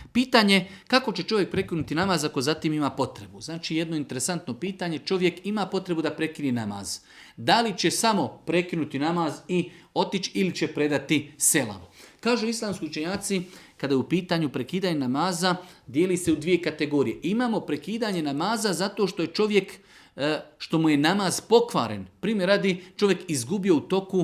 Pitanje kako će čovjek prekinuti namaz ako zatim ima potrebu. Znači jedno interesantno pitanje, čovjek ima potrebu da prekine namaz. Da li će samo prekinuti namaz i otići ili će predati selam? Kažu islamski učenjaci, kada je u pitanju prekidanje namaza, dijeli se u dvije kategorije. Imamo prekidanje namaza zato što je čovjek, što mu je namaz pokvaren. Primjer radi, čovjek izgubio u toku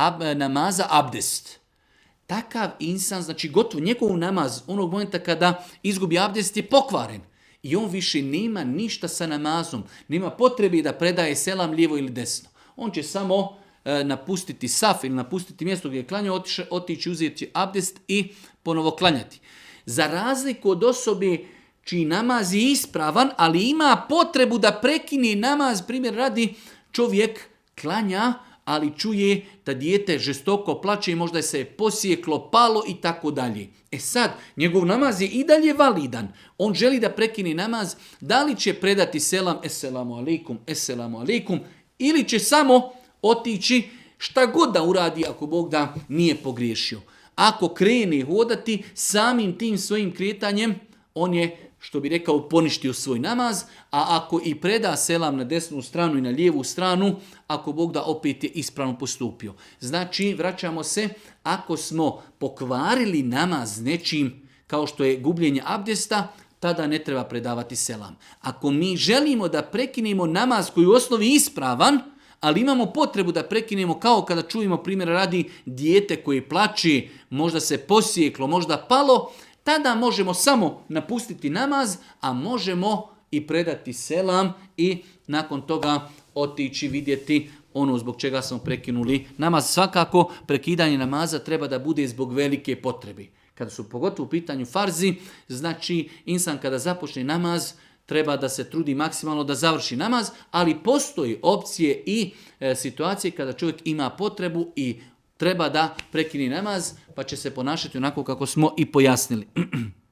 namaza abdest. Takav insan, znači gotovo njegov namaz onog momenta kada izgubi abdest je pokvaren. I on više nema ništa sa namazom. Nema potrebe da predaje selam lijevo ili desno. On će samo napustiti saf ili napustiti mjesto gdje je klanjao, otići uzeti abdest i ponovo klanjati. Za razliku od osobe čiji namaz je ispravan, ali ima potrebu da prekine namaz, primjer radi, čovjek klanja, ali čuje da dijete žestoko plače i možda se je posjeklo, palo i tako dalje. E sad, njegov namaz je i dalje validan. On želi da prekine namaz, da li će predati selam, esselamu alaikum, ili će samo otići šta god da uradi ako Bog da nije pogriješio. Ako krene hodati, samim tim svojim kretanjem, on je, što bi rekao, poništio svoj namaz, a ako i preda selam na desnu stranu i na lijevu stranu, ako Bog da opet je ispravno postupio. Znači, vraćamo se, ako smo pokvarili namaz nečim, kao što je gubljenje abdesta, tada ne treba predavati selam. Ako mi želimo da prekinemo namaz koji je u osnovi ispravan, ali imamo potrebu da prekinemo kao kada čujemo primjer radi dijete koje plače, možda se posjeklo, možda palo, tada možemo samo napustiti namaz, a možemo i predati selam i nakon toga otići vidjeti ono zbog čega smo prekinuli namaz. Svakako prekidanje namaza treba da bude zbog velike potrebe. Kada su pogotovo u pitanju farzi, znači insan kada započne namaz, treba da se trudi maksimalno da završi namaz, ali postoji opcije i situacije kada čovjek ima potrebu i treba da prekine namaz, pa će se ponašati onako kako smo i pojasnili.